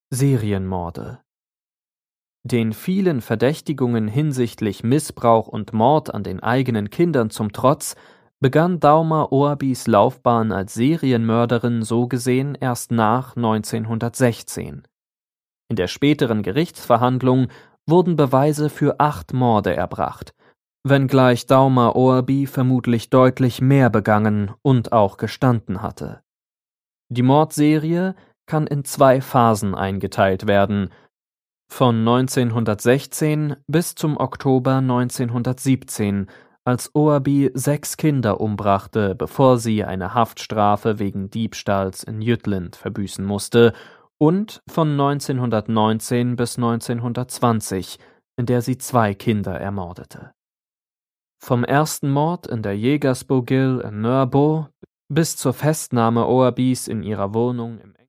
Serienmorde. Den vielen Verdächtigungen hinsichtlich Missbrauch und Mord an den eigenen Kindern zum Trotz, begann Daumer Oabis Laufbahn als Serienmörderin so gesehen erst nach 1916. In der späteren Gerichtsverhandlung wurden Beweise für 8 Morde erbracht, wenngleich Daumer Oabi vermutlich deutlich mehr begangen und auch gestanden hatte. Die Mordserie kann in 2 Phasen eingeteilt werden: von 1916 bis zum Oktober 1917, als Oabi 6 Kinder umbrachte, bevor sie eine Haftstrafe wegen Diebstahls in Jütland verbüßen musste, und von 1919 bis 1920, in der sie 2 Kinder ermordete. Vom ersten Mord in der Jägersbogil in Nörrbo bis zur Festnahme Oabis in ihrer Wohnung im